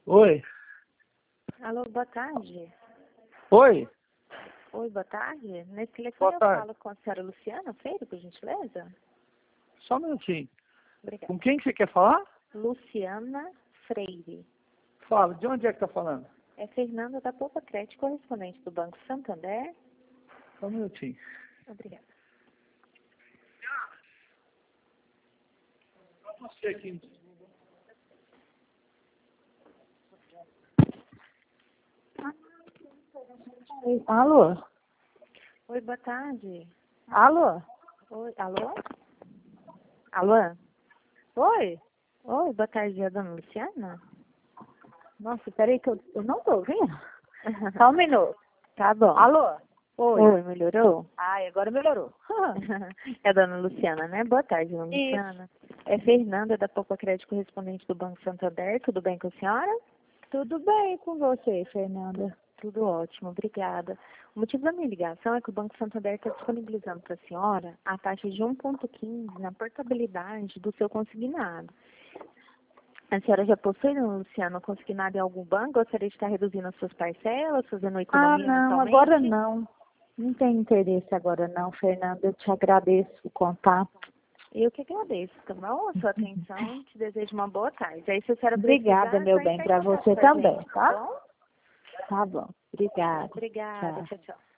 Oi. Alô, boa tarde. Oi. Oi, boa tarde. Nesse telefone Boa eu tarde. falo com a senhora Luciana Freire, por gentileza? Só um minutinho. Obrigada. Com quem que você quer falar? Luciana Freire. Fala, de onde é que tá falando? É Fernanda da Poupa Crédito, correspondente do Banco Santander. Só um minutinho. Obrigada. Você aqui. Alô? Oi, boa tarde. Alô? Oi, alô? Alô? Oi? Oi, boa tarde, é a dona Luciana? Nossa, peraí que eu não tô ouvindo. Só um minuto. Tá bom. Alô? Oi? Oi, melhorou? Ai, agora melhorou. É a dona Luciana, né? Boa tarde, dona Luciana. É Fernanda da Poupa Crédito, correspondente do Banco Santander. Tudo bem com a senhora? Tudo bem com você, Fernanda? Tudo ótimo, obrigada. O motivo da minha ligação é que o Banco Santander está disponibilizando para a senhora a taxa de 1,15 na portabilidade do seu consignado. A senhora já possui, dona Luciana, um consignado em algum banco? Gostaria de estar reduzindo as suas parcelas, fazendo uma economia Não, mensalmente? agora não. Não tem interesse agora não, Fernanda. Eu te agradeço o contato. Eu que agradeço, tá bom? A sua atenção, te desejo uma boa tarde. Aí, se a senhora Obrigada, precisar, meu só bem, entrar em para contato você com a também, gente, tá tá? bom? Tá bom. Obrigada. Obrigada, Tchau. tchau, tchau.